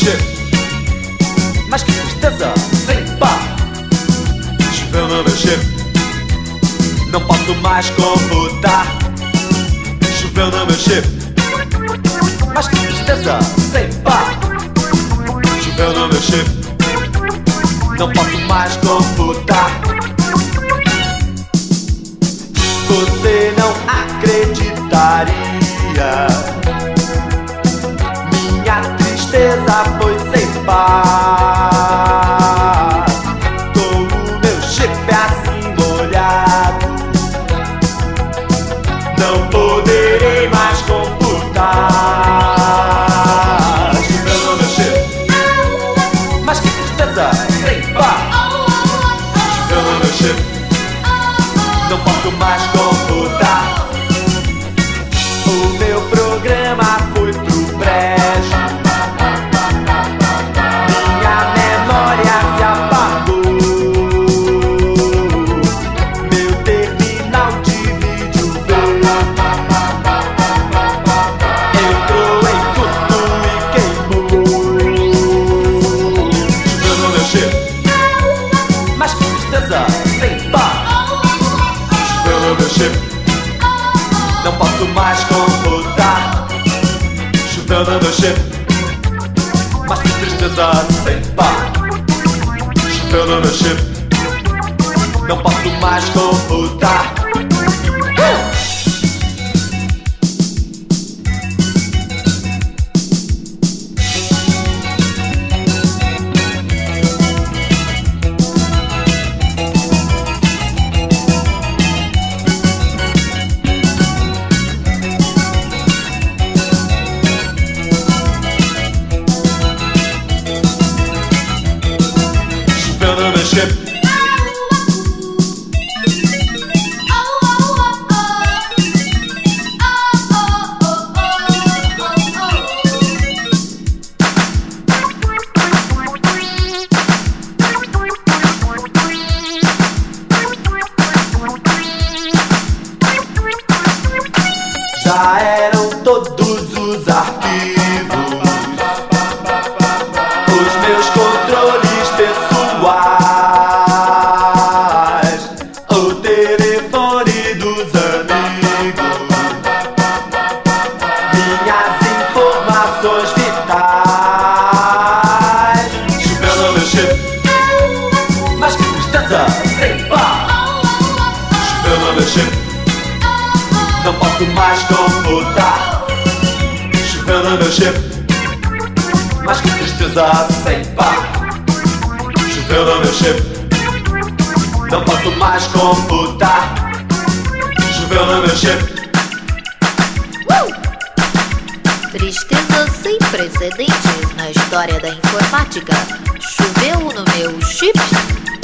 chip. Mas que tristeza, sem pá. Choveu no meu chip. Não posso mais computar. Choveu no meu chip. Mas que tristeza, sem pá. Choveu no meu chip. Não posso mais computar. Você não acreditaria. Minha tristeza foi sem par. Com o meu chip assim molhado, não poderei mais computar. Choveu no meu chip. Mas que tristeza, sem par. Choveu no meu chip. Não posso mais computar. O meu programa foi pro brejo. Minha memória se apagou. Meu terminal de vídeo veio. Entrou em curto e queimou. Choveu no meu chip. Mas que tristeza, sem par. Choveu no meu chip. Não posso mais computar. Choveu no meu chip. Mas que tristeza, sem par. Choveu no meu chip. Não posso mais computar. Choveu no meu chip. Já eram todos os arquivos, os meus controles pessoais, o telefone dos amigos, minhas informações vitais. Choveu no meu chip. Mas que tristeza, sem par. Choveu no meu chip. Não posso mais computar. Choveu no meu chip. Mas que tristeza, sem par. Choveu no meu chip. Não posso mais computar. Choveu no meu chip. Tristeza sem precedentes na história da informática. Choveu no meu chip.